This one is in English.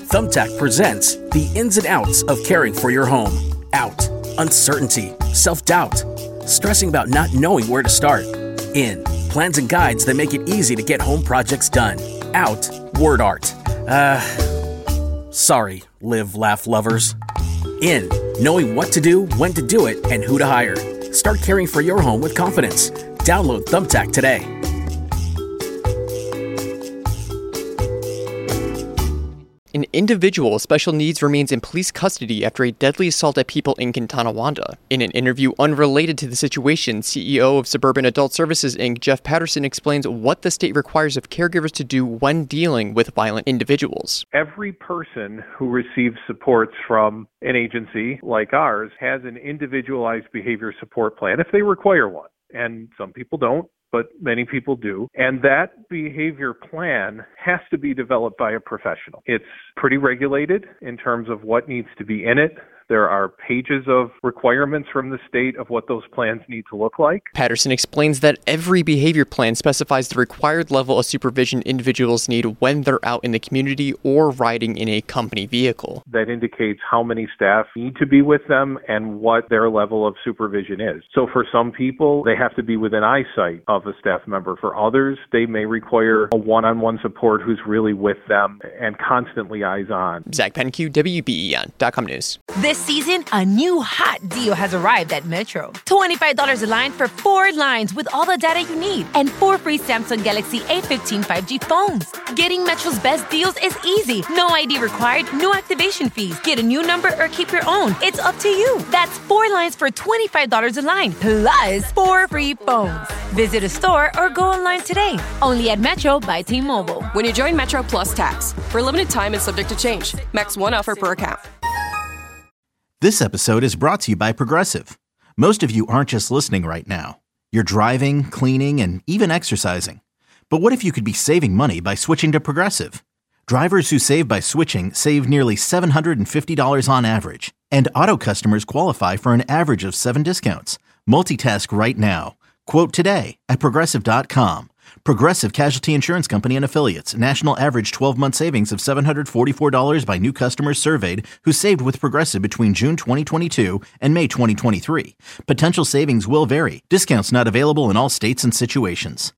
Thumbtack presents the ins and outs of caring for your home. Out, uncertainty, self-doubt, stressing about not knowing where to start. In, plans and guides that make it easy to get home projects done. Out, word art. Sorry, live, laugh lovers. In, knowing what to do, when to do it, and who to hire. Start caring for your home with confidence. Download Thumbtack today. An individual with special needs remains in police custody after a deadly assault at people in Tonawanda. In an interview unrelated to the situation, CEO of Suburban Adult Services, Inc., Jeff Patterson, explains what the state requires of caregivers to do when dealing with violent individuals. Every person who receives supports from an agency like ours has an individualized behavior support plan if they require one. And some people don't, but many people do. And that behavior plan has to be developed by a professional. It's pretty regulated in terms of what needs to be in it. There are pages of requirements from the state of what those plans need to look like. Patterson explains that every behavior plan specifies the required level of supervision individuals need when they're out in the community or riding in a company vehicle. That indicates how many staff need to be with them and what their level of supervision is. So for some people, they have to be within eyesight of a staff member. For others, they may require a one-on-one support who's really with them and constantly eyes on. Zach Penque, WBEN.com News. This season, a new hot deal has arrived at Metro. $25 a line for 4 lines with all the data you need and 4 free Samsung Galaxy A15 5G phones. Getting Metro's best deals is easy. No ID required, no activation fees. Get a new number or keep your own. It's up to you. That's 4 lines for $25 a line, plus 4 free phones. Visit a store or go online today. Only at Metro by T-Mobile. When you join Metro Plus Tax. For a limited time and subject to change. Max 1 offer per account. This episode is brought to you by Progressive. Most of you aren't just listening right now. You're driving, cleaning, and even exercising. But what if you could be saving money by switching to Progressive? Drivers who save by switching save nearly $750 on average. And auto customers qualify for an average of 7 discounts. Multitask right now. Quote today at Progressive.com. Progressive Casualty Insurance Company and Affiliates. National average 12-month savings of $744 by new customers surveyed who saved with Progressive between June 2022 and May 2023. Potential savings will vary. Discounts not available in all states and situations.